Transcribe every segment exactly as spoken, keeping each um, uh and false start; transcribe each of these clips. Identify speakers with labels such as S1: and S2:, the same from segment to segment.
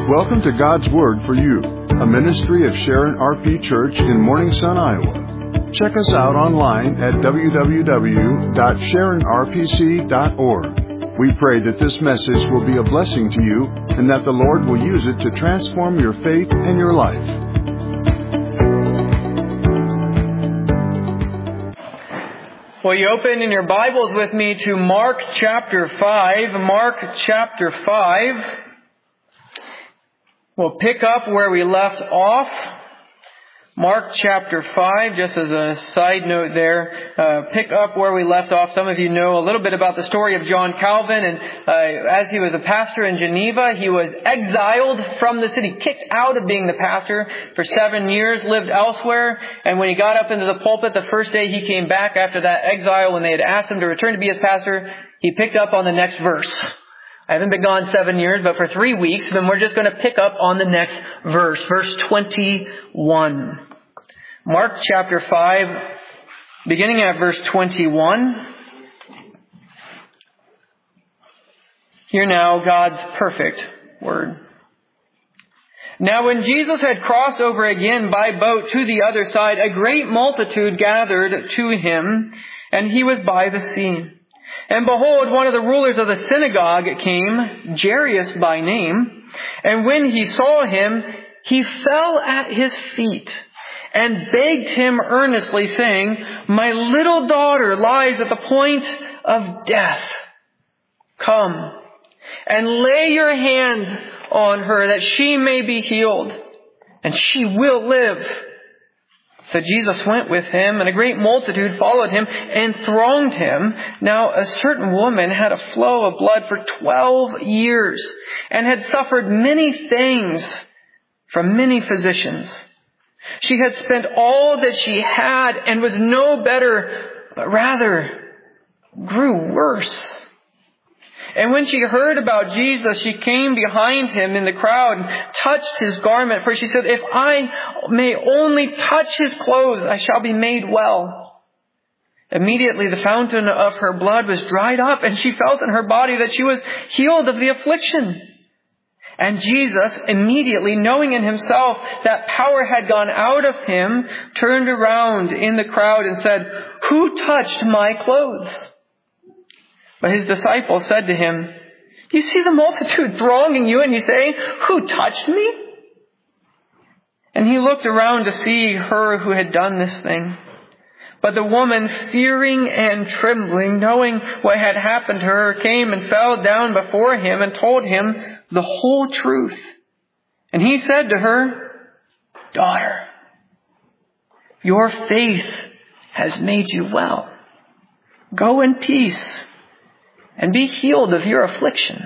S1: Welcome to God's Word for You, a ministry of Sharon R P Church in Morning Sun, Iowa. Check us out online at w w w dot sharon r p c dot org. We pray that this message will be a blessing to you and that the Lord will use it to transform your faith and your life.
S2: Well, you open in your Bibles with me to Mark chapter five. Mark chapter five. We'll pick up where we left off. Mark chapter five, just as a side note there, uh, pick up where we left off. Some of you know a little bit about the story of John Calvin, and uh, as he was a pastor in Geneva, he was exiled from the city, kicked out of being the pastor for seven years, lived elsewhere, and when he got up into the pulpit the first day he came back after that exile, when they had asked him to return to be his pastor, he picked up on the next verse. I haven't been gone seven years, but for three weeks, then we're just going to pick up on the next verse, verse twenty-one. Mark chapter five, beginning at verse twenty-one. Hear now God's perfect word. Now when Jesus had crossed over again by boat to the other side, a great multitude gathered to him, and he was by the sea. And behold, one of the rulers of the synagogue came, Jairus by name, and when he saw him, he fell at his feet and begged him earnestly, saying, "My little daughter lies at the point of death. Come and lay your hands on her that she may be healed, and she will live." So Jesus went with him, and a great multitude followed him and thronged him. Now a certain woman had a flow of blood for twelve years, and had suffered many things from many physicians. She had spent all that she had, and was no better, but rather grew worse. And when she heard about Jesus, she came behind him in the crowd and touched his garment. For she said, "If I may only touch his clothes, I shall be made well." Immediately the fountain of her blood was dried up, and she felt in her body that she was healed of the affliction. And Jesus, immediately knowing in himself that power had gone out of him, turned around in the crowd and said, "Who touched my clothes?" But his disciples said to him, "You see the multitude thronging you, and you say, 'Who touched me?'" And he looked around to see her who had done this thing. But the woman, fearing and trembling, knowing what had happened to her, came and fell down before him and told him the whole truth. And he said to her, "Daughter, your faith has made you well. Go in peace and be healed of your affliction."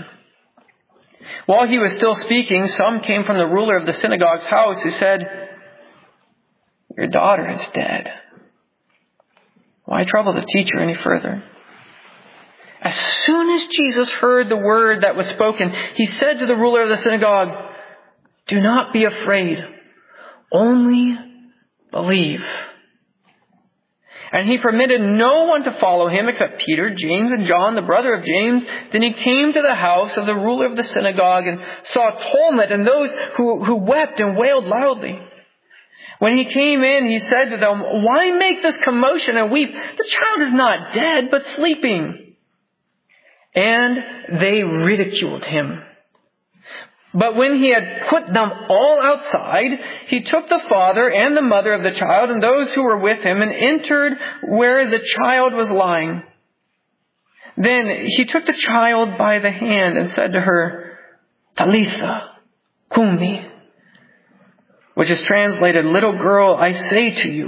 S2: While he was still speaking, some came from the ruler of the synagogue's house who said, "Your daughter is dead. Why trouble the teacher any further?" As soon as Jesus heard the word that was spoken, he said to the ruler of the synagogue, "Do not be afraid, only believe." And he permitted no one to follow him except Peter, James, and John, the brother of James. Then he came to the house of the ruler of the synagogue and saw tumult and those who, who wept and wailed loudly. When he came in, he said to them, "Why make this commotion and weep? The child is not dead, but sleeping." And they ridiculed him. But when he had put them all outside, he took the father and the mother of the child and those who were with him and entered where the child was lying. Then he took the child by the hand and said to her, "Talitha cumi," which is translated, "Little girl, I say to you,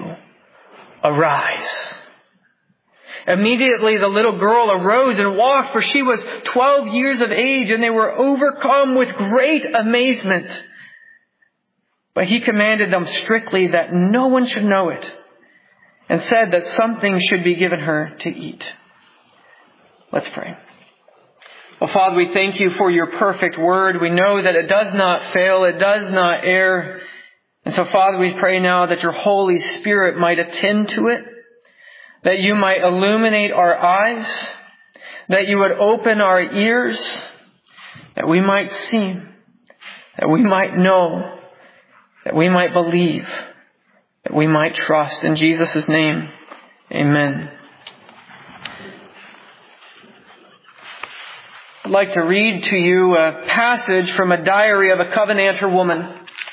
S2: arise." Immediately the little girl arose and walked, for she was twelve years of age, and they were overcome with great amazement. But he commanded them strictly that no one should know it, and said that something should be given her to eat. Let's pray. Well, Father, we thank you for your perfect word. We know that it does not fail, it does not err. And so, Father, we pray now that your Holy Spirit might attend to it, that you might illuminate our eyes, that you would open our ears, that we might see, that we might know, that we might believe, that we might trust. In Jesus' name, amen. I'd like to read to you a passage from a diary of a Covenanter woman.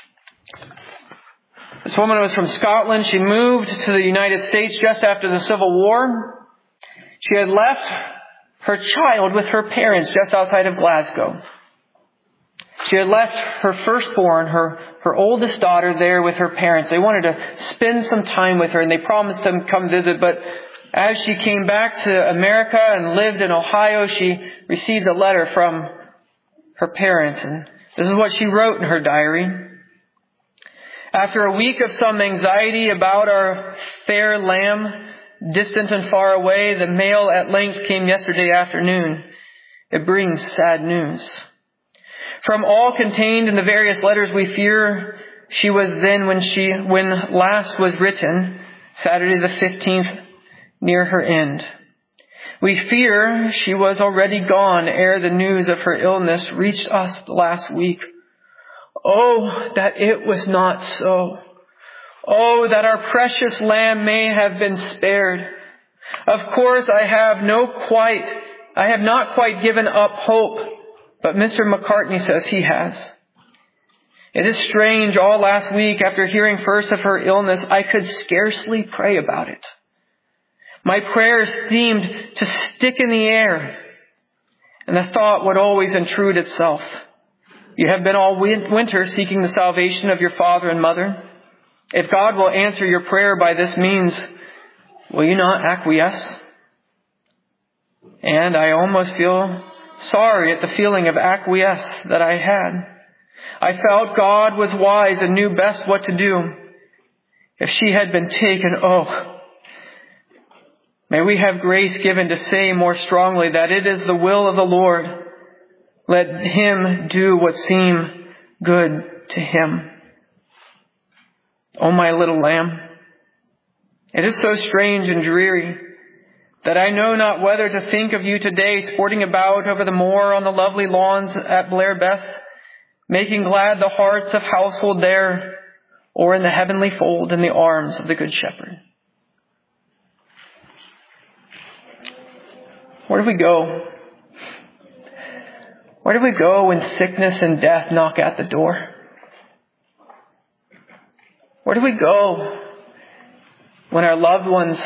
S2: This woman was from Scotland. She moved to the United States just after the Civil War. She had left her child with her parents just outside of Glasgow. She had left her firstborn, her, her oldest daughter, there with her parents. They wanted to spend some time with her, and they promised to come visit. But as she came back to America and lived in Ohio, she received a letter from her parents. And this is what she wrote in her diary. After a week of some anxiety about our fair lamb, distant and far away, the mail at length came yesterday afternoon. It brings sad news. From all contained in the various letters, we fear she was then when she, when last was written, Saturday the fifteenth, near her end. We fear she was already gone ere the news of her illness reached us last week. Oh, that it was not so. Oh, that our precious lamb may have been spared. Of course, I have no quite, I have not quite given up hope, but Mister McCartney says he has. It is strange, all last week, after hearing first of her illness, I could scarcely pray about it. My prayers seemed to stick in the air, and the thought would always intrude itself. You have been all winter seeking the salvation of your father and mother. If God will answer your prayer by this means, will you not acquiesce? And I almost feel sorry at the feeling of acquiesce that I had. I felt God was wise and knew best what to do. If she had been taken, oh, may we have grace given to say more strongly that it is the will of the Lord. Let Him do what seems good to Him. Oh, my little lamb, it is so strange and dreary that I know not whether to think of you today sporting about over the moor on the lovely lawns at Blair Beth, making glad the hearts of household there, or in the heavenly fold in the arms of the Good Shepherd. Where do we go? Where do we go when sickness and death knock at the door? Where do we go when our loved ones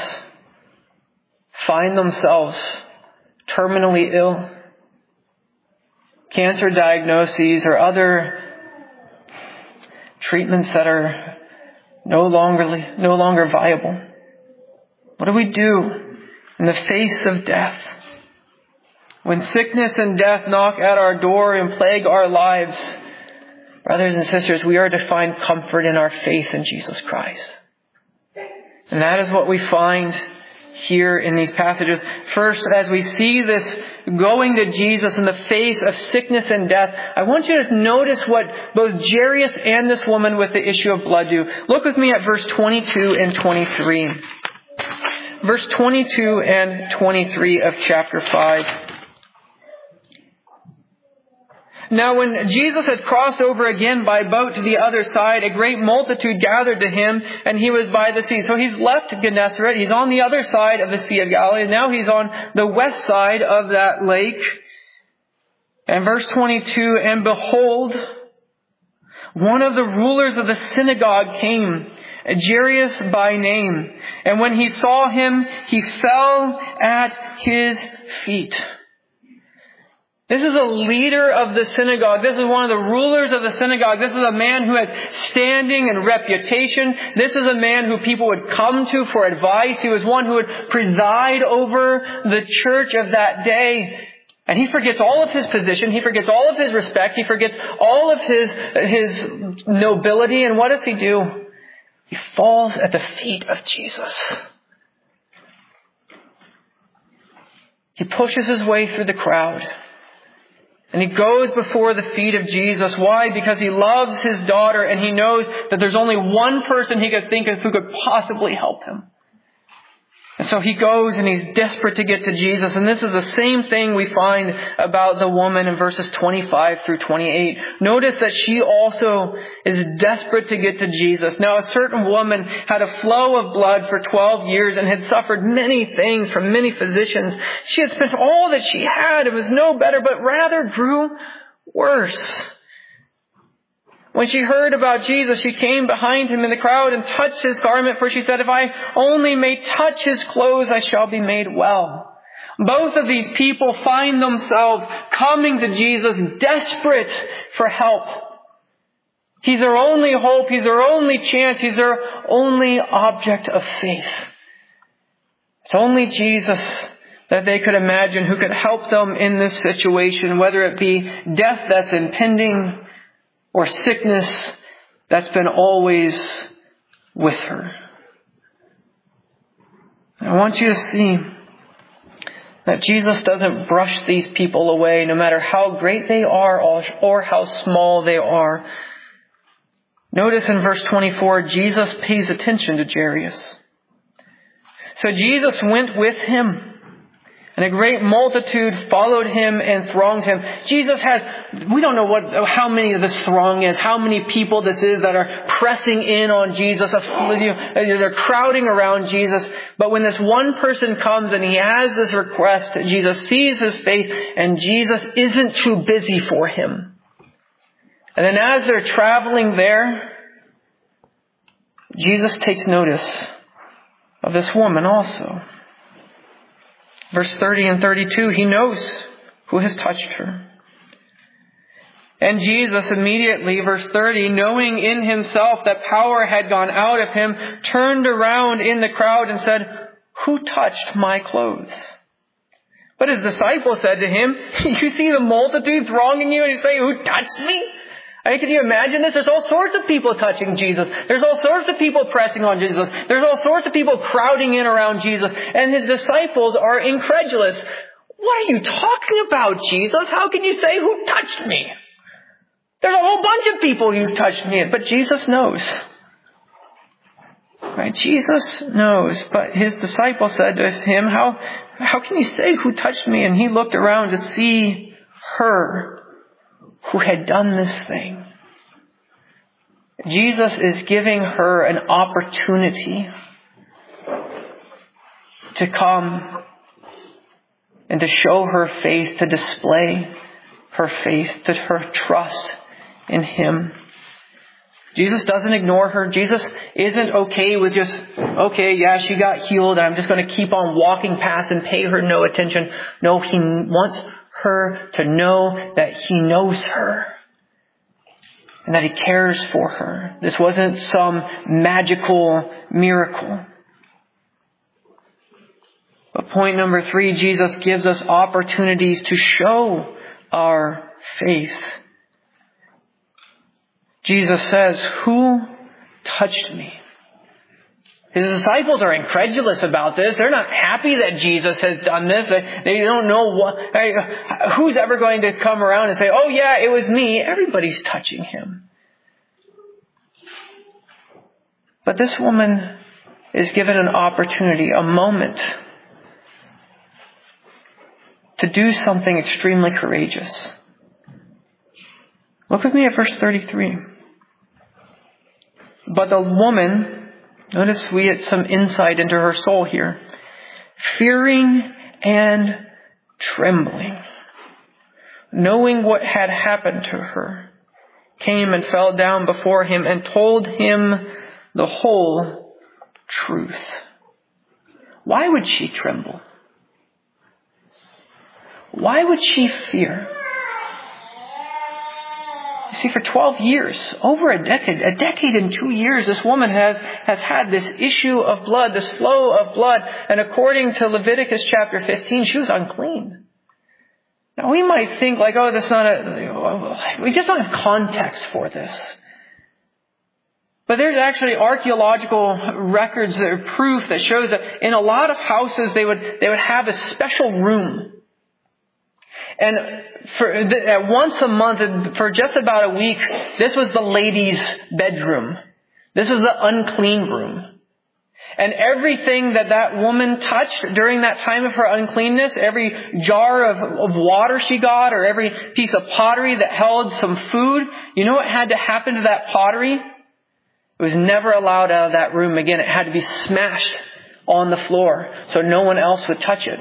S2: find themselves terminally ill? Cancer diagnoses or other treatments that are no longer, no longer viable. What do we do in the face of death? When sickness and death knock at our door and plague our lives, brothers and sisters, we are to find comfort in our faith in Jesus Christ. And that is what we find here in these passages. First, as we see this going to Jesus in the face of sickness and death, I want you to notice what both Jairus and this woman with the issue of blood do. Look with me at verse twenty-two and twenty-three. Verse twenty-two and twenty-three of chapter five. Now when Jesus had crossed over again by boat to the other side, a great multitude gathered to him, and he was by the sea. So he's left Gennesaret. He's on the other side of the Sea of Galilee. Now he's on the west side of that lake. And verse twenty-two, and behold, one of the rulers of the synagogue came, Jairus by name. And when he saw him, he fell at his feet. This is a leader of the synagogue. This is one of the rulers of the synagogue. This is a man who had standing and reputation. This is a man who people would come to for advice. He was one who would preside over the church of that day. And he forgets all of his position. He forgets all of his respect. He forgets all of his, his nobility. And what does he do? He falls at the feet of Jesus. He pushes his way through the crowd. And he goes before the feet of Jesus. Why? Because he loves his daughter and he knows that there's only one person he could think of who could possibly help him. And So he goes and he's desperate to get to Jesus. And this is the same thing we find about the woman in verses twenty-five through twenty-eight. Notice that she also is desperate to get to Jesus. Now, a certain woman had a flow of blood for twelve years and had suffered many things from many physicians. She had spent all that she had. It was no better, but rather grew worse. When she heard about Jesus, she came behind him in the crowd and touched his garment, for she said, "If I only may touch his clothes, I shall be made well." Both of these people find themselves coming to Jesus, desperate for help. He's their only hope. He's their only chance. He's their only object of faith. It's only Jesus that they could imagine who could help them in this situation, whether it be death that's impending or sickness that's been always with her. I want you to see that Jesus doesn't brush these people away, no matter how great they are or how small they are. Notice in verse twenty-four, Jesus pays attention to Jairus. So Jesus went with him, and a great multitude followed him and thronged him. Jesus has, we don't know what, how many of this throng is, how many people this is that are pressing in on Jesus. They're crowding around Jesus. But when this one person comes and he has this request, Jesus sees his faith, and Jesus isn't too busy for him. And then as they're traveling there, Jesus takes notice of this woman also. Verse thirty and thirty-two, he knows who has touched her. And Jesus immediately, verse thirty, knowing in himself that power had gone out of him, turned around in the crowd and said, "Who touched my clothes?" But his disciples said to him, "You see the multitude thronging you and you say, 'Who touched me?'" I mean, can you imagine this? There's all sorts of people touching Jesus. There's all sorts of people pressing on Jesus. There's all sorts of people crowding in around Jesus. And his disciples are incredulous. "What are you talking about, Jesus? How can you say, 'Who touched me?' There's a whole bunch of people who touched me." But Jesus knows. Right? Jesus knows. But his disciples said to him, how, how can you say, "Who touched me?" And he looked around to see her who had done this thing. Jesus is giving her an opportunity to come and to show her faith, to display her faith, to her trust in him. Jesus doesn't ignore her. Jesus isn't okay with just, okay, yeah, she got healed, I'm just going to keep on walking past and pay her no attention. No, he wants her to know that he knows her and that he cares for her. This wasn't some magical miracle. But point number three, Jesus gives us opportunities to show our faith. Jesus says, "Who touched me?" His disciples are incredulous about this. They're not happy that Jesus has done this. They, they don't know what, who's ever going to come around and say, "Oh yeah, it was me." Everybody's touching him. But this woman is given an opportunity, a moment, to do something extremely courageous. Look with me at verse thirty-three. But the woman, notice we get some insight into her soul here. Fearing and trembling, knowing what had happened to her, came and fell down before him and told him the whole truth. Why would she tremble? Why would she fear? You see, for twelve years, over a decade, a decade and two years, this woman has, has had this issue of blood, this flow of blood. And according to Leviticus chapter fifteen, she was unclean. Now we might think like, oh, that's not a, we just don't have context for this. But there's actually archaeological records that are proof that shows that in a lot of houses they would, they would have a special room. And for uh, once a month, for just about a week, this was the ladies' bedroom. This was the unclean room. And everything that that woman touched during that time of her uncleanness, every jar of, of water she got, or every piece of pottery that held some food, you know what had to happen to that pottery? It was never allowed out of that room again. It had to be smashed on the floor so no one else would touch it.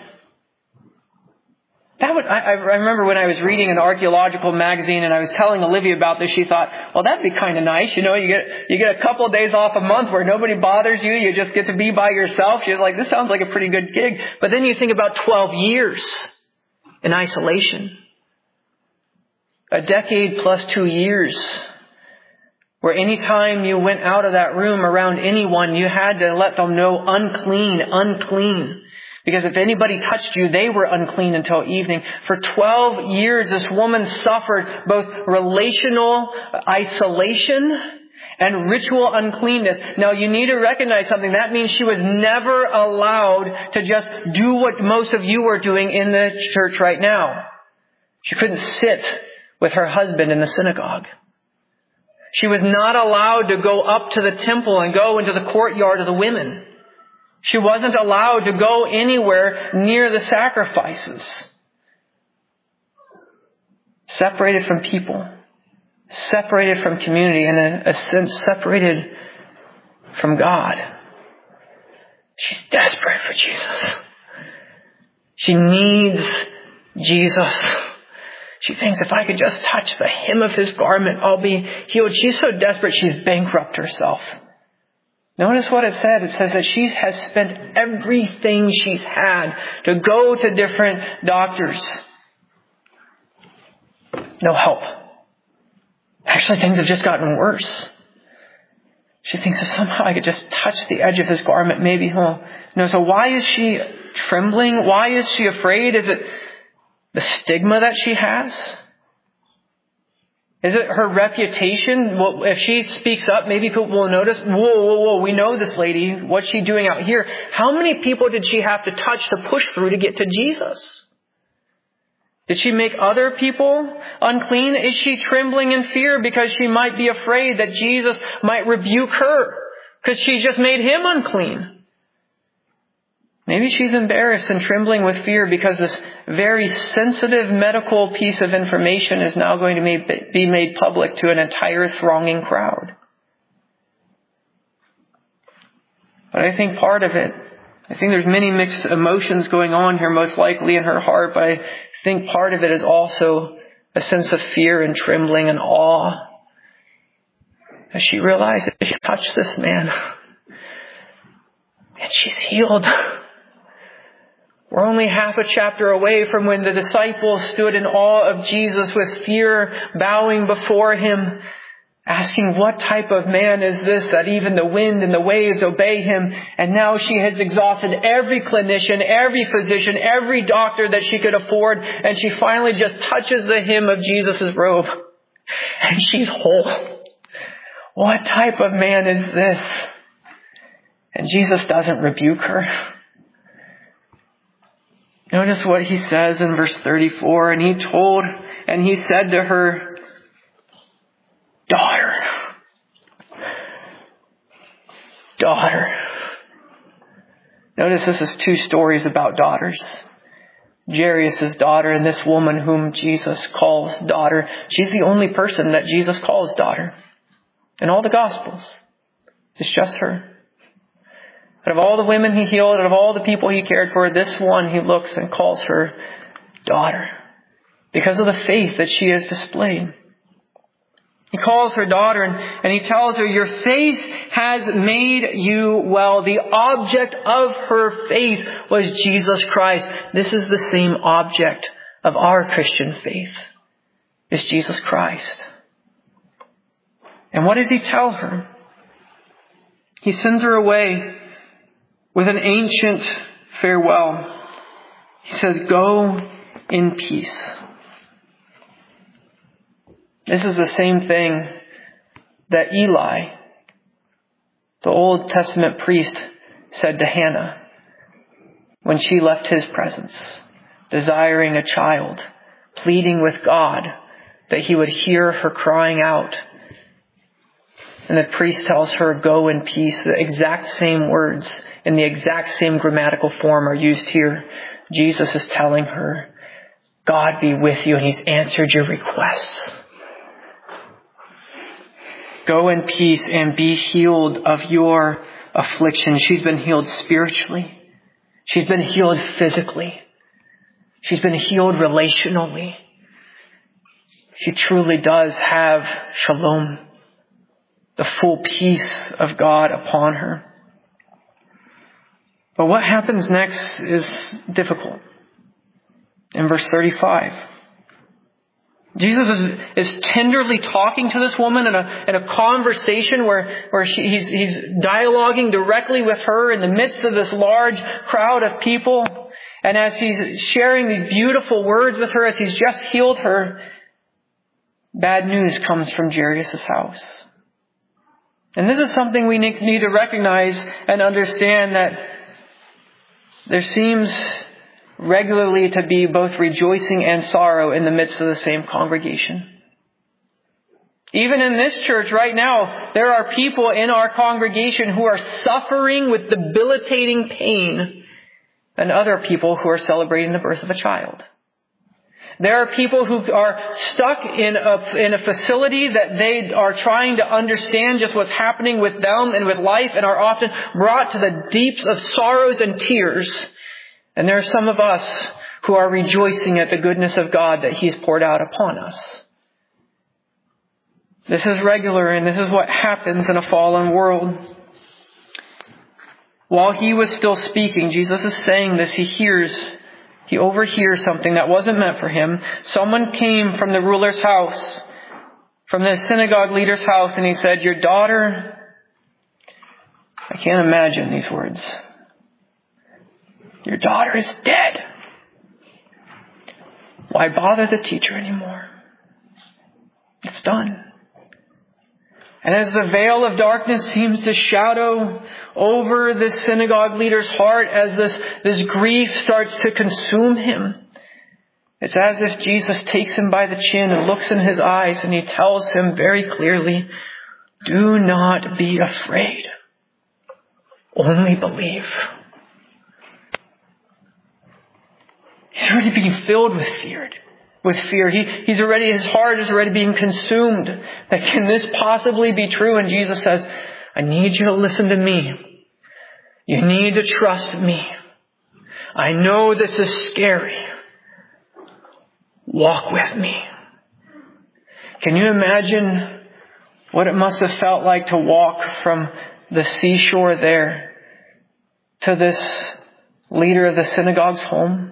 S2: That would, I, I remember when I was reading an archaeological magazine and I was telling Olivia about this, she thought, well, that'd be kind of nice. You know, you get, you get a couple of days off a month where nobody bothers you. You just get to be by yourself. She's like, this sounds like a pretty good gig. But then you think about twelve years in isolation. A decade plus two years. Where any time you went out of that room around anyone, you had to let them know unclean, unclean. Because if anybody touched you, they were unclean until evening. For twelve years, this woman suffered both relational isolation and ritual uncleanness. Now, you need to recognize something. That means she was never allowed to just do what most of you are doing in the church right now. She couldn't sit with her husband in the synagogue. She was not allowed to go up to the temple and go into the courtyard of the women. She wasn't allowed to go anywhere near the sacrifices. Separated from people. Separated from community. In a, a sense, separated from God. She's desperate for Jesus. She needs Jesus. She thinks, if I could just touch the hem of His garment, I'll be healed. She's so desperate, she's bankrupt herself. Notice what it said. It says that she has spent everything she's had to go to different doctors. No help. Actually, things have just gotten worse. She thinks if somehow I could just touch the edge of His garment, maybe He'll... No, so why is she trembling? Why is she afraid? Is it the stigma that she has? Is it her reputation? Well, if she speaks up, maybe people will notice, whoa, whoa, whoa, we know this lady. What's she doing out here? How many people did she have to touch to push through to get to Jesus? Did she make other people unclean? Is she trembling in fear because she might be afraid that Jesus might rebuke her because she's just made Him unclean? Maybe she's embarrassed and trembling with fear because this very sensitive medical piece of information is now going to be made public to an entire thronging crowd. But I think part of it, I think there's many mixed emotions going on here, most likely in her heart, but I think part of it is also a sense of fear and trembling and awe as she realizes she touched this man and she's healed. We're only half a chapter away from when the disciples stood in awe of Jesus with fear bowing before Him, asking what type of man is this that even the wind and the waves obey Him. And now she has exhausted every clinician, every physician, every doctor that she could afford. And she finally just touches the hem of Jesus' robe. And she's whole. What type of man is this? And Jesus doesn't rebuke her. Notice what He says in verse thirty-four. And He told, and He said to her, daughter, daughter. Notice this is two stories about daughters. Jairus' daughter and this woman whom Jesus calls daughter. She's the only person that Jesus calls daughter in all the Gospels. It's just her. Out of all the women He healed, out of all the people He cared for, this one He looks and calls her daughter because of the faith that she has displayed. He calls her daughter and, and He tells her, your faith has made you well. The object of her faith was Jesus Christ. This is the same object of our Christian faith, is Jesus Christ. And what does He tell her? He sends her away with an ancient farewell. He says, go in peace. This is the same thing that Eli, the Old Testament priest, said to Hannah when she left his presence, desiring a child, pleading with God that He would hear her crying out. And the priest tells her, "Go in peace." The exact same words in the exact same grammatical form are used here. Jesus is telling her, God be with you, and He's answered your requests. Go in peace and be healed of your affliction. She's been healed spiritually. She's been healed physically. She's been healed relationally. She truly does have shalom, the full peace of God upon her. But what happens next is difficult. In verse thirty-five, Jesus is, is tenderly talking to this woman in a, in a conversation where, where she, he's, he's dialoguing directly with her in the midst of this large crowd of people. And as he's sharing these beautiful words with her, as he's just healed her, bad news comes from Jairus' house. And this is something we need to recognize and understand, that there seems regularly to be both rejoicing and sorrow in the midst of the same congregation. Even in this church right now, there are people in our congregation who are suffering with debilitating pain, and other people who are celebrating the birth of a child. There are people who are stuck in a, in a facility that they are trying to understand just what's happening with them and with life, and are often brought to the deeps of sorrows and tears. And there are some of us who are rejoicing at the goodness of God that He's poured out upon us. This is regular, and this is what happens in a fallen world. While He was still speaking, Jesus is saying this, he hears, he overhears something that wasn't meant for him. Someone came from the ruler's house, from the synagogue leader's house, and he said, "Your daughter," I can't imagine these words, "your daughter is dead. Why bother the teacher anymore? It's done." And as the veil of darkness seems to shadow over this synagogue leader's heart, as this, this grief starts to consume him, it's as if Jesus takes him by the chin and looks in his eyes, and He tells him very clearly, "Do not be afraid. Only believe." He's already being filled with fear. With fear. He, he's already, his heart is already being consumed. That can this possibly be true? And Jesus says, "I need you to listen to me. You need to trust me. I know this is scary. Walk with me." Can you imagine what it must have felt like to walk from the seashore there to this leader of the synagogue's home?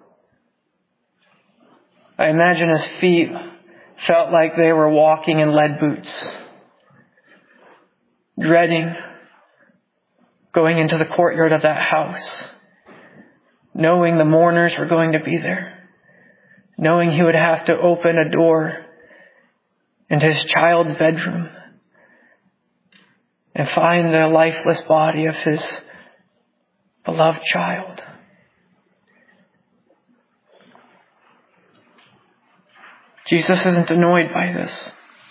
S2: I imagine his feet felt like they were walking in lead boots, dreading going into the courtyard of that house, knowing the mourners were going to be there, knowing he would have to open a door into his child's bedroom and find the lifeless body of his beloved child. Jesus isn't annoyed by this.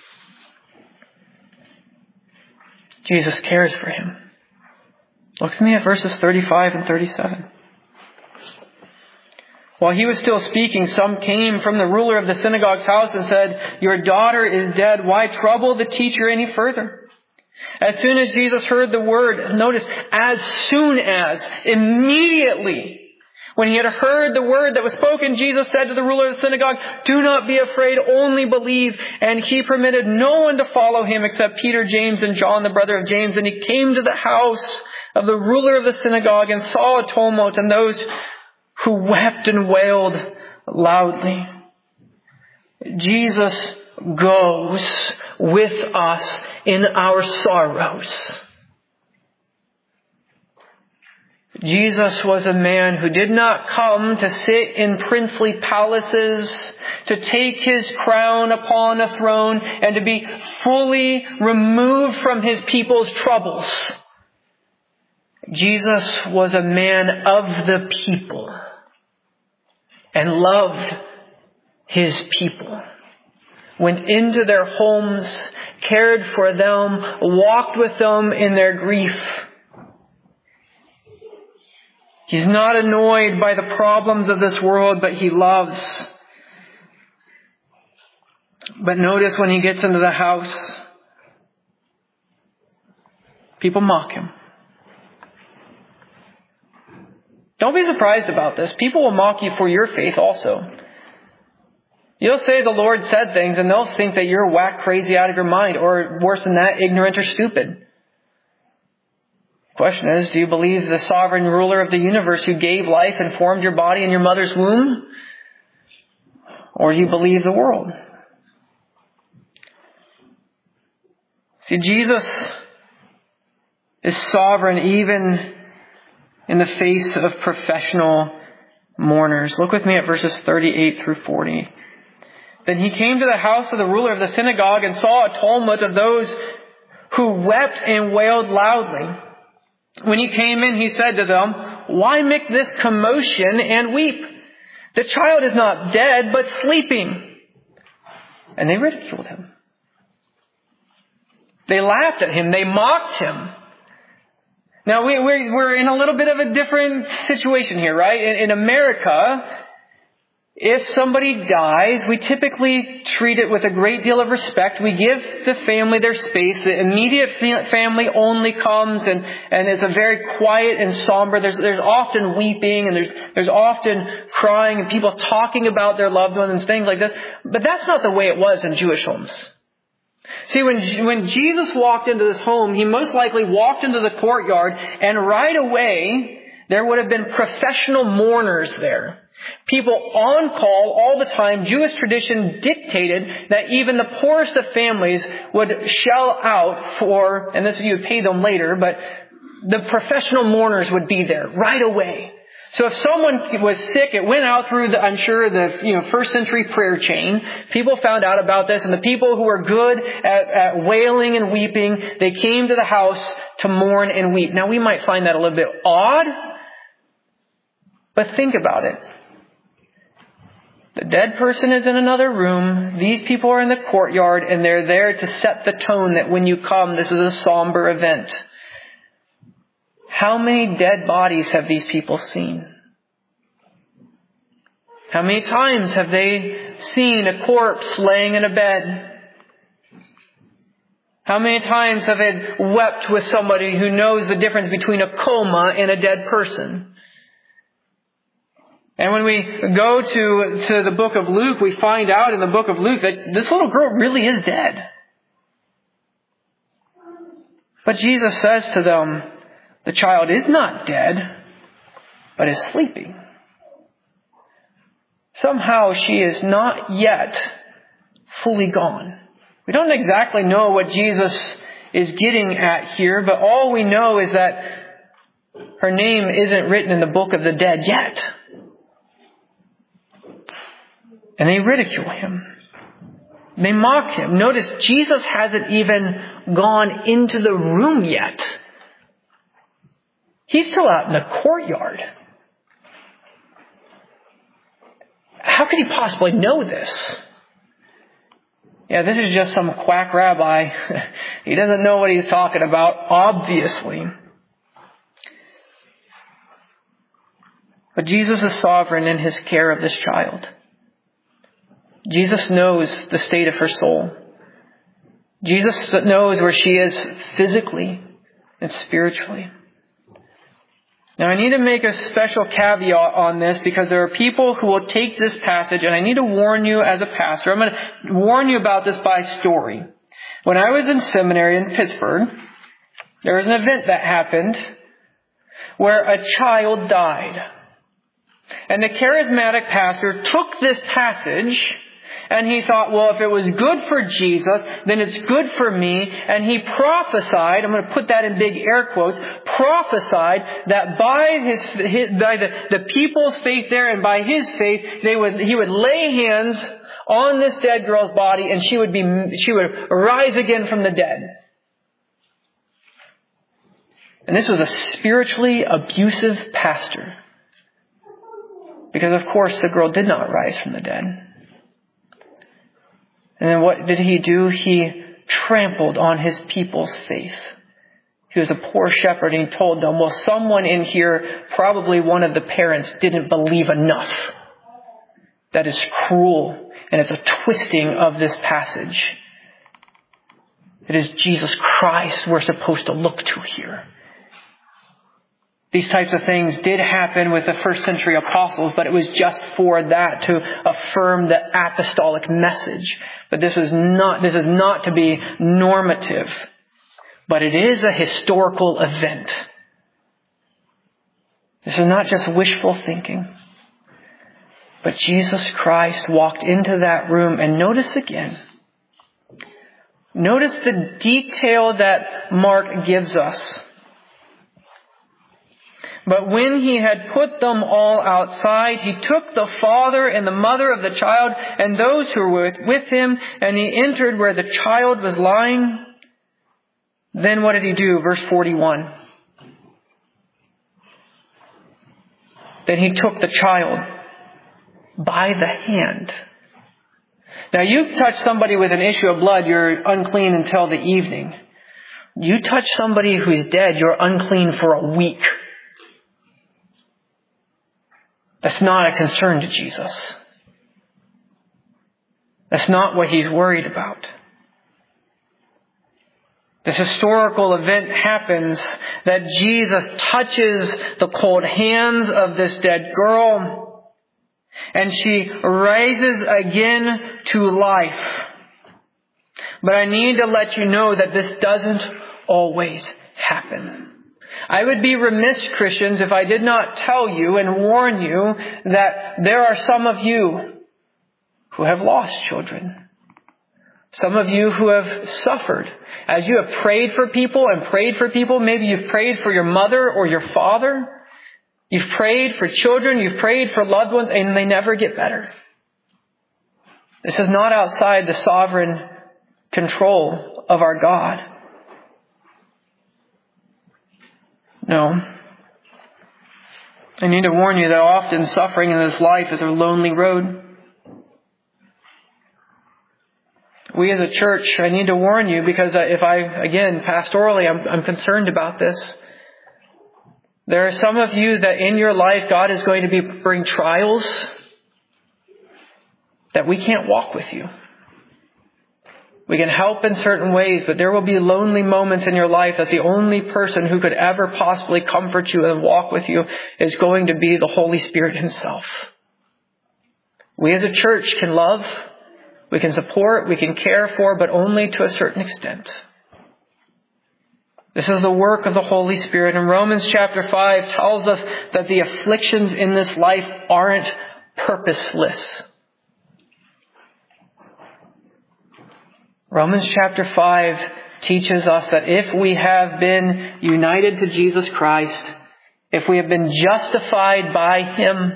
S2: Jesus cares for him. Look with me at verses thirty-five and thirty-seven. While he was still speaking, some came from the ruler of the synagogue's house and said, "Your daughter is dead. Why trouble the teacher any further?" As soon as Jesus heard the word, notice, as soon as, immediately, when he had heard the word that was spoken, Jesus said to the ruler of the synagogue, "Do not be afraid, only believe." And he permitted no one to follow him except Peter, James, and John, the brother of James. And he came to the house of the ruler of the synagogue and saw a tumult and those who wept and wailed loudly. Jesus goes with us in our sorrows. Jesus was a man who did not come to sit in princely palaces, to take his crown upon a throne, and to be fully removed from his people's troubles. Jesus was a man of the people and loved his people, went into their homes cared for them, walked with them in their grief. He's not annoyed by the problems of this world, but he loves. But notice when he gets into the house, people mock him. Don't be surprised about this. People will mock you for your faith also. You'll say the Lord said things and they'll think that you're whack crazy out of your mind, or worse than that, ignorant or stupid. Question is, do you believe the sovereign ruler of the universe who gave life and formed your body in your mother's womb? Or do you believe the world? See, Jesus is sovereign even in the face of professional mourners. Look with me at verses thirty-eight through forty. Then he came to the house of the ruler of the synagogue and saw a tumult of those who wept and wailed loudly. When he came in, he said to them, "Why make this commotion and weep? The child is not dead, but sleeping." And they ridiculed him. They laughed at him. They mocked him. Now, we, we're, we're in a little bit of a different situation here, right? In, in America, if somebody dies, we typically treat it with a great deal of respect. We give the family their space. The immediate family only comes, and, and it's a very quiet and somber. There's, there's often weeping, and there's, there's often crying, and people talking about their loved ones and things like this. But that's not the way it was in Jewish homes. See, when, when Jesus walked into this home, he most likely walked into the courtyard, and right away, there would have been professional mourners there. People on call all the time. Jewish tradition dictated that even the poorest of families would shell out for, and this you would pay them later, but the professional mourners would be there right away. So if someone was sick, it went out through the, I'm sure, the you know first century prayer chain. People found out about this, and the people who were good at, at wailing and weeping, they came to the house to mourn and weep. Now we might find that a little bit odd, but think about it. The dead person is in another room. These people are in the courtyard, and they're there to set the tone that when you come, this is a somber event. How many dead bodies have these people seen? How many times have they seen a corpse laying in a bed? How many times have they wept with somebody who knows the difference between a coma and a dead person? And when we go to, to the book of Luke, we find out in the book of Luke that this little girl really is dead. But Jesus says to them, the child is not dead, but is sleeping. Somehow she is not yet fully gone. We don't exactly know what Jesus is getting at here, but all we know is that her name isn't written in the book of the dead yet. And they ridicule him. They mock him. Notice Jesus hasn't even gone into the room yet. He's still out in the courtyard. How could he possibly know this? Yeah, this is just some quack rabbi. He doesn't know what he's talking about, obviously. But Jesus is sovereign in his care of this child. Jesus knows the state of her soul. Jesus knows where she is physically and spiritually. Now, I need to make a special caveat on this because there are people who will take this passage, and I need to warn you as a pastor. I'm going to warn you about this by story. When I was in seminary in Pittsburgh, there was an event that happened where a child died. And the charismatic pastor took this passage and he thought, well, if it was good for Jesus, then it's good for me. And he prophesied, I'm going to put that in big air quotes, prophesied that by his, his by the, the people's faith there and by his faith, they would he would lay hands on this dead girl's body and she would be she would rise again from the dead. And this was a spiritually abusive pastor. Because of course the girl did not rise from the dead. And then what did he do? He trampled on his people's faith. He was a poor shepherd, and he told them, well, someone in here, probably one of the parents, didn't believe enough. That is cruel, and it's a twisting of this passage. It is Jesus Christ we're supposed to look to here. These types of things did happen with the first century apostles, but it was just for that, to affirm the apostolic message. But this is not, this is not to be normative. But it is a historical event. This is not just wishful thinking. But Jesus Christ walked into that room, and notice again. Notice the detail that Mark gives us. But when he had put them all outside, he took the father and the mother of the child and those who were with him, and he entered where the child was lying. Then what did he do? Verse forty-one. Then he took the child by the hand. Now you touch somebody with an issue of blood, you're unclean until the evening. You touch somebody who's dead, you're unclean for a week. That's not a concern to Jesus. That's not what he's worried about. This historical event happens that Jesus touches the cold hands of this dead girl, and she rises again to life. But I need to let you know that this doesn't always happen. I would be remiss, Christians, if I did not tell you and warn you that there are some of you who have lost children. Some of you who have suffered. As you have prayed for people and prayed for people, maybe you've prayed for your mother or your father. You've prayed for children, you've prayed for loved ones, and they never get better. This is not outside the sovereign control of our God. No. I need to warn you that often suffering in this life is a lonely road. We as a church, I need to warn you, because if I, again, pastorally, I'm, I'm concerned about this. There are some of you that in your life, God is going to be bring trials that we can't walk with you. We can help in certain ways, but there will be lonely moments in your life that the only person who could ever possibly comfort you and walk with you is going to be the Holy Spirit himself. We as a church can love, we can support, we can care for, but only to a certain extent. This is the work of the Holy Spirit. And Romans chapter five tells us that the afflictions in this life aren't purposeless. Romans chapter five teaches us that if we have been united to Jesus Christ, if we have been justified by him,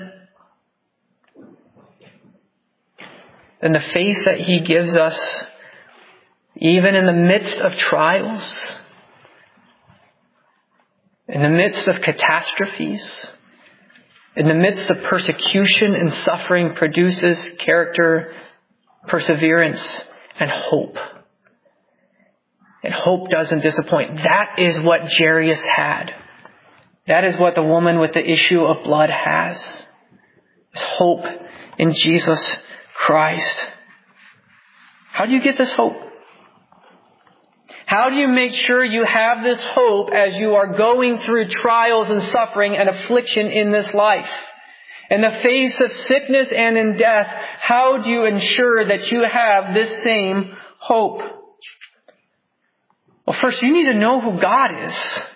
S2: then the faith that he gives us, even in the midst of trials, in the midst of catastrophes, in the midst of persecution and suffering, produces character, perseverance, and hope. And hope doesn't disappoint. That is what Jairus had. That is what the woman with the issue of blood has. It's hope in Jesus Christ. How do you get this hope? How do you make sure you have this hope as you are going through trials and suffering and affliction in this life? In the face of sickness and in death, how do you ensure that you have this same hope? Well, first you need to know who God is.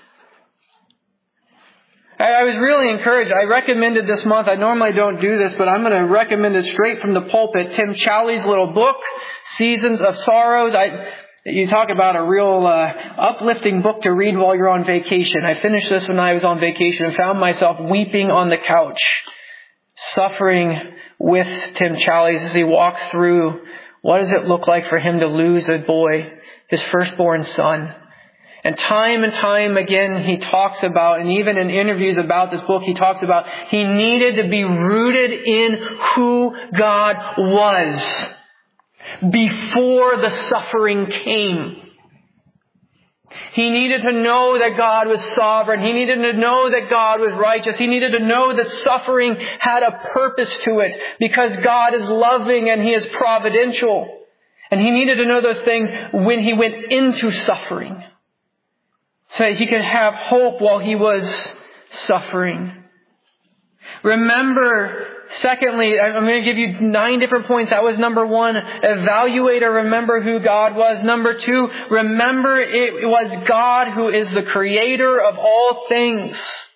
S2: I was really encouraged. I recommended this month. I normally don't do this, but I'm going to recommend it straight from the pulpit. Tim Challies' little book, Seasons of Sorrows. I, you talk about a real uh, uplifting book to read while you're on vacation. I finished this when I was on vacation and found myself weeping on the couch, suffering with Tim Challies as he walks through what does it look like for him to lose a boy, his firstborn son. And time and time again, he talks about, and even in interviews about this book, he talks about he needed to be rooted in who God was. before the suffering came. He needed to know that God was sovereign. He needed to know that God was righteous. He needed to know that suffering had a purpose to it because God is loving and He is providential. And He needed to know those things when He went into suffering so that He could have hope while He was suffering. Remember, secondly, I'm going to give you nine different points. That was number one. Evaluate or remember who God was. Number two, remember it was God who is the creator of all things.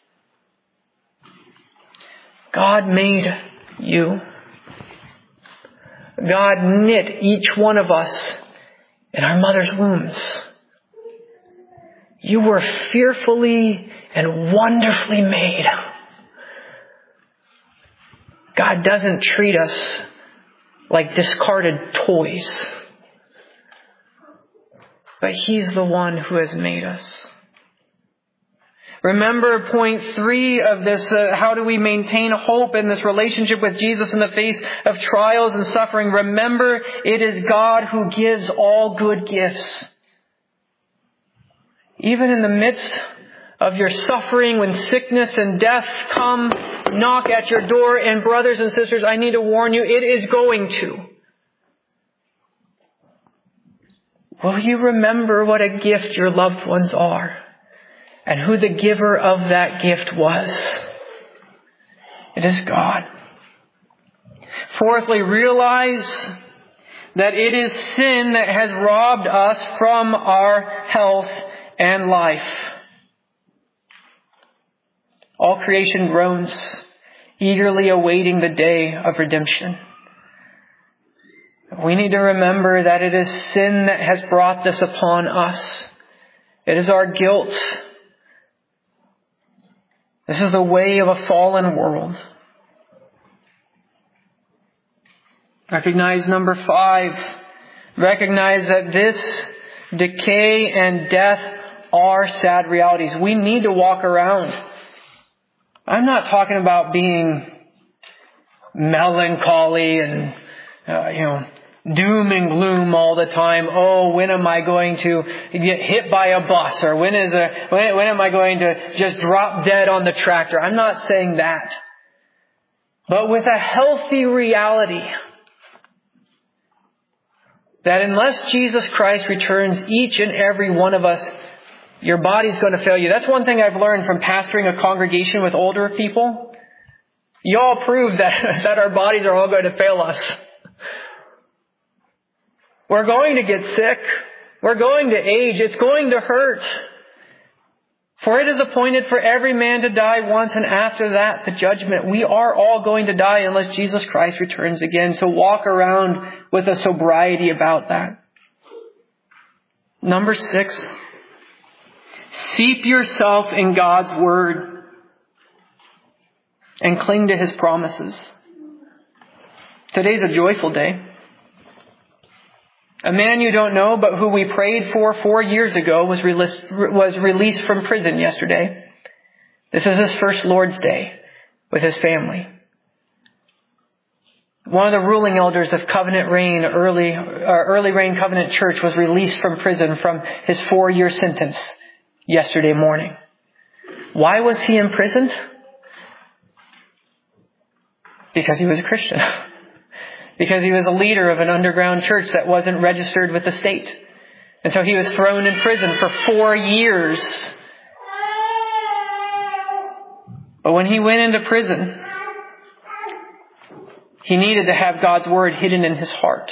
S2: God made you. God knit each one of us in our mother's wombs. You were fearfully and wonderfully made. God doesn't treat us like discarded toys. But He's the one who has made us. Remember point three of this, uh, how do we maintain hope in this relationship with Jesus in the face of trials and suffering? Remember, it is God who gives all good gifts. Even in the midst of your suffering, when sickness and death come, knock at your door, and brothers and sisters, I need to warn you, it is going to. Will you remember what a gift your loved ones are and who the giver of that gift was? It is God. Fourthly, realize that it is sin that has robbed us from our health and life. All creation groans, eagerly awaiting the day of redemption. We need to remember that it is sin that has brought this upon us. It is our guilt. This is the way of a fallen world. Recognize number five. Recognize that this decay and death are sad realities. We need to walk around. I'm not talking about being melancholy and, uh, you know, doom and gloom all the time. Oh, when am I going to get hit by a bus? Or when is a, when, when am I going to just drop dead on the tractor? I'm not saying that. But with a healthy reality that unless Jesus Christ returns each and every one of us, your body's going to fail you. That's one thing I've learned from pastoring a congregation with older people. You all prove that, that our bodies are all going to fail us. We're going to get sick. We're going to age. It's going to hurt. For it is appointed for every man to die once, and after that, the judgment. We are all going to die unless Jesus Christ returns again. So walk around with a sobriety about that. Number six. Steep yourself in God's Word and cling to His promises. Today's a joyful day. A man you don't know, but who we prayed for four years ago was released, was released from prison yesterday. This is his first Lord's Day with his family. One of the ruling elders of Covenant Rain, early, uh, early Rain Covenant Church, was released from prison from his four-year sentence yesterday morning. Why was he imprisoned? Because he was a Christian. Because he was a leader of an underground church that wasn't registered with the state. And so he was thrown in prison for four years. But when he went into prison, he needed to have God's Word hidden in his heart.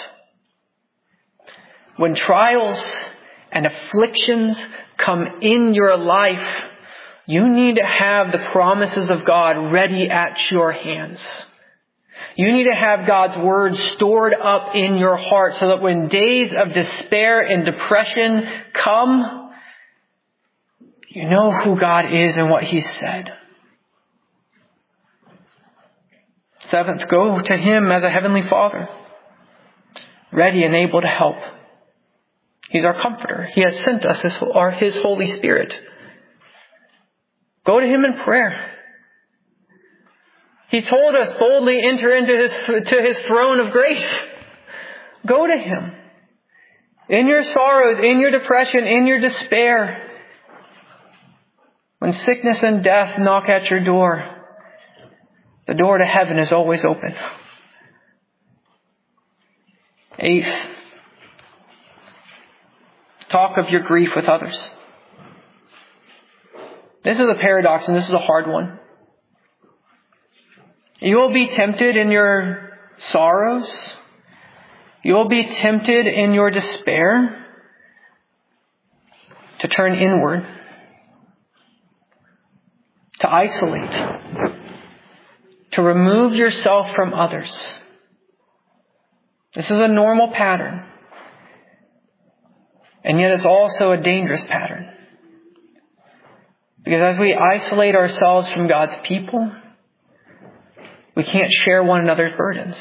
S2: When trials and afflictions come in your life, you need to have the promises of God ready at your hands. You need to have God's Word stored up in your heart so that when days of despair and depression come, you know who God is and what He said. Seventh, go to Him as a Heavenly Father, ready and able to help. He's our comforter. He has sent us His, our, His Holy Spirit. Go to Him in prayer. He told us boldly enter into His, to His throne of grace. Go to Him. In your sorrows, in your depression, in your despair. When sickness and death knock at your door, the door to heaven is always open. Eighth, talk of your grief with others. This is a paradox, and this is a hard one. You will be tempted in your sorrows. You will be tempted in your despair to turn inward, to isolate, to remove yourself from others. This is a normal pattern. And yet it's also a dangerous pattern. Because as we isolate ourselves from God's people, we can't share one another's burdens.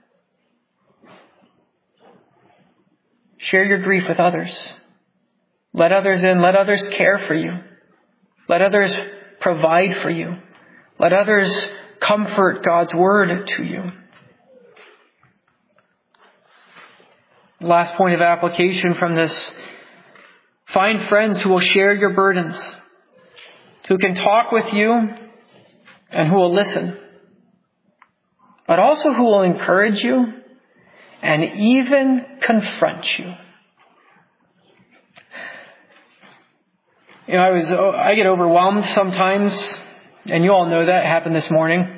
S2: Share your grief with others. Let others in. Let others care for you. Let others provide for you. Let others comfort God's word to you. Last point of application from this. Find friends who will share your burdens, who can talk with you and who will listen, but also who will encourage you and even confront you. You know, I was, I get overwhelmed sometimes, and you all know that. It happened this morning.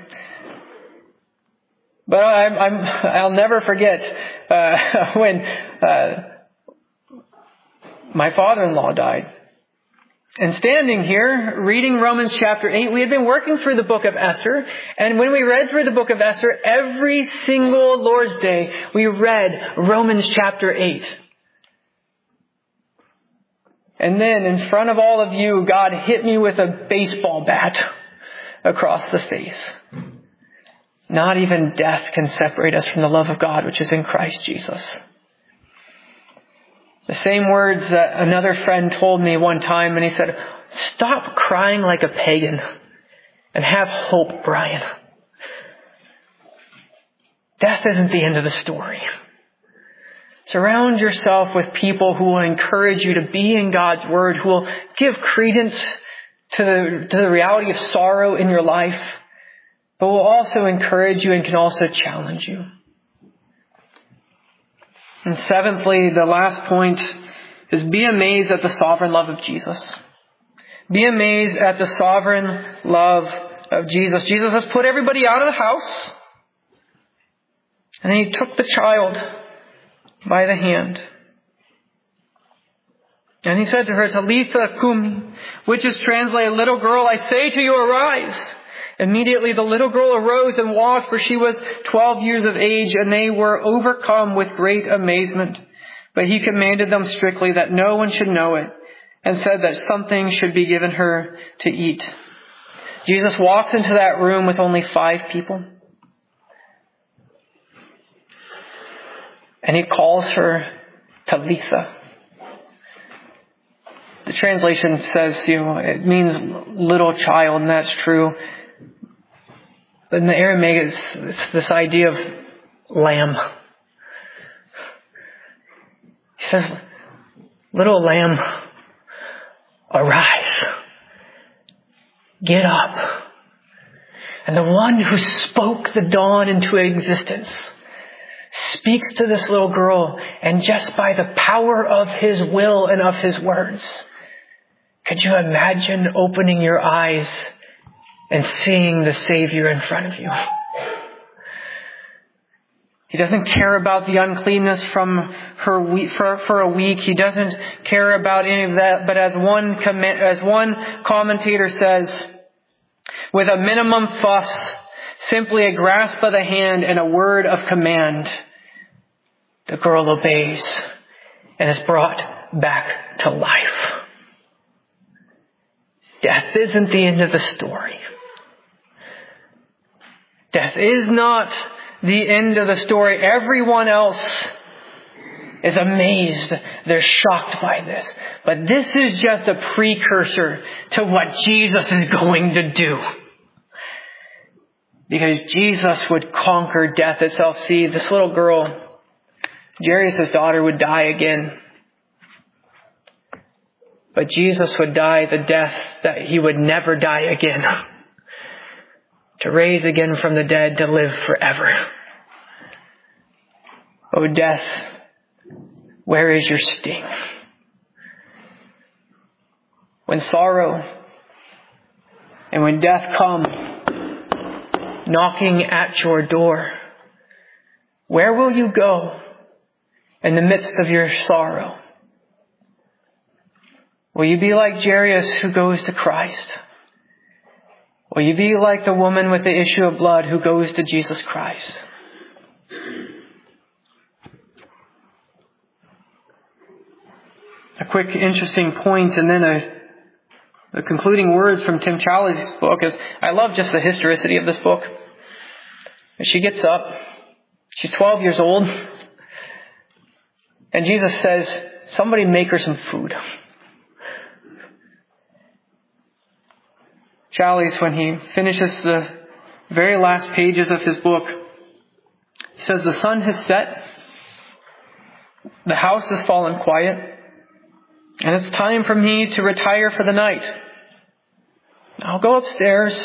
S2: But I'm, I'm, I'll never forget uh, when uh, my father-in-law died. And standing here, reading Romans chapter eight, we had been working through the book of Esther. And when we read through the book of Esther, every single Lord's Day, we read Romans chapter eight. And then in front of all of you, God hit me with a baseball bat across the face. Not even death can separate us from the love of God, which is in Christ Jesus. The same words that another friend told me one time, and he said, "Stop crying like a pagan and have hope, Brian. Death isn't the end of the story. Surround yourself with people who will encourage you to be in God's word, who will give credence to the, to the reality of sorrow in your life, but will also encourage you and can also challenge you." And seventhly, the last point is be amazed at the sovereign love of Jesus. Be amazed at the sovereign love of Jesus. Jesus has put everybody out of the house, and then He took the child by the hand. And He said to her, "Talitha cumi," which is translated, "Little girl, I say to you, arise." Immediately the little girl arose and walked, for she was twelve years of age, and they were overcome with great amazement. But He commanded them strictly that no one should know it, and said that something should be given her to eat. Jesus walks into that room with only five people. And He calls her Talitha. The translation says, you know, it means little child, and that's true. But in the Aramaic, it's, it's this idea of lamb. He says, "Little lamb, arise. Get up." And the one who spoke the dawn into existence speaks to this little girl, and just by the power of His will and of His words, could you imagine opening your eyes and seeing the Savior in front of you? He doesn't care about the uncleanness from her we- for, for a week. He doesn't care about any of that. But as one com- as one commentator says, with a minimum fuss, simply a grasp of the hand and a word of command, the girl obeys and is brought back to life. Death isn't the end of the story. Death is not the end of the story. Everyone else is amazed. They're shocked by this. But this is just a precursor to what Jesus is going to do. Because Jesus would conquer death itself. See, this little girl, Jairus' daughter would die again. But Jesus would die the death that he would never die again. To raise again from the dead, to live forever. O death, where is your sting? When sorrow and when death come knocking at your door, where will you go in the midst of your sorrow? Will you be like Jairus who goes to Christ? Will you be like the woman with the issue of blood who goes to Jesus Christ? A quick, interesting point, and then a, the concluding words from Tim Challies' book is, I love just the historicity of this book. She gets up, she's twelve years old, and Jesus says, somebody make her some food. Challies, when he finishes the very last pages of his book, he says, the sun has set, the house has fallen quiet, and it's time for me to retire for the night. I'll go upstairs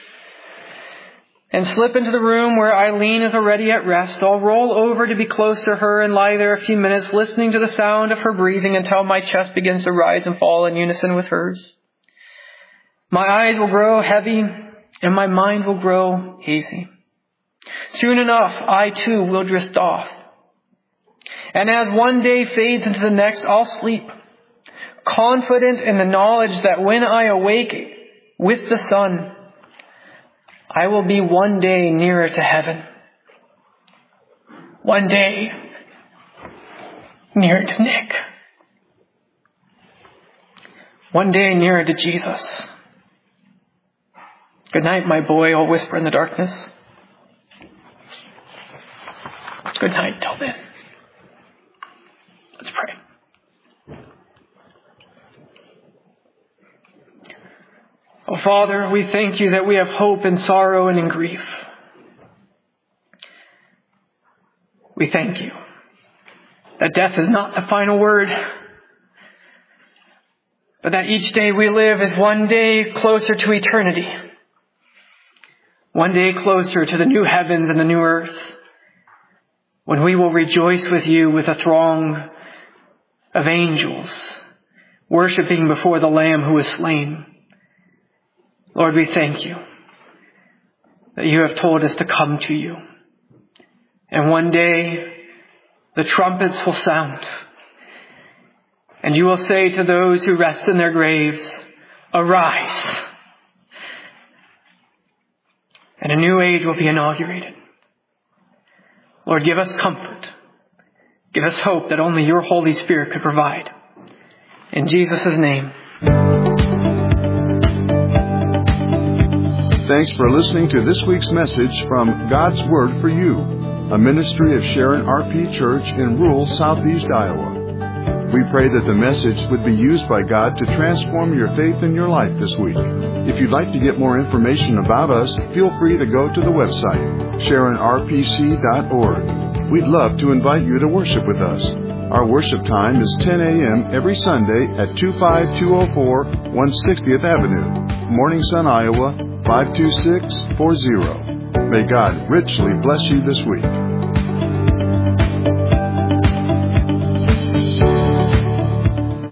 S2: and slip into the room where Eileen is already at rest. I'll roll over to be close to her and lie there a few minutes listening to the sound of her breathing until my chest begins to rise and fall in unison with hers. My eyes will grow heavy and my mind will grow hazy. Soon enough, I too will drift off. And as one day fades into the next, I'll sleep, confident in the knowledge that when I awake with the sun, I will be one day nearer to heaven. One day nearer to Nick. One day nearer to Jesus. Good night, my boy, I'll whisper in the darkness. Good night till then. Let's pray. Oh, Father, we thank you that we have hope in sorrow and in grief. We thank you that death is not the final word, but that each day we live is one day closer to eternity. One day closer to the new heavens and the new earth, when we will rejoice with you with a throng of angels, worshiping before the Lamb who was slain. Lord, we thank you that you have told us to come to you. And one day the trumpets will sound, and you will say to those who rest in their graves, arise. And a new age will be inaugurated. Lord, give us comfort. Give us hope that only your Holy Spirit could provide. In Jesus' name.
S1: Thanks for listening to this week's message from God's Word for You, a ministry of Sharon R P Church in rural southeast Iowa. We pray that the message would be used by God to transform your faith in your life this week. If you'd like to get more information about us, feel free to go to the website, sharon r p c dot org. We'd love to invite you to worship with us. Our worship time is ten a.m. every Sunday at two five two oh four one sixtieth Avenue, Morning Sun, Iowa, five two six four zero. May God richly bless you this week.